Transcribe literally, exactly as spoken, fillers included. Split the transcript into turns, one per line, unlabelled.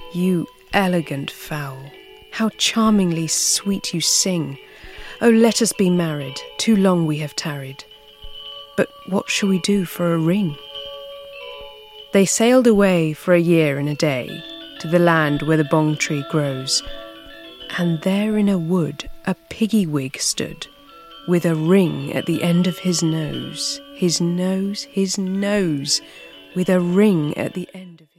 You elegant fowl, how charmingly sweet you sing. Oh, let us be married, too long we have tarried. But what shall we do for a ring? They sailed away for a year and a day, to the land where the bong tree grows. And there in a wood a piggy-wig stood, with a ring at the end of his nose, his nose, his nose, with a ring at the end of his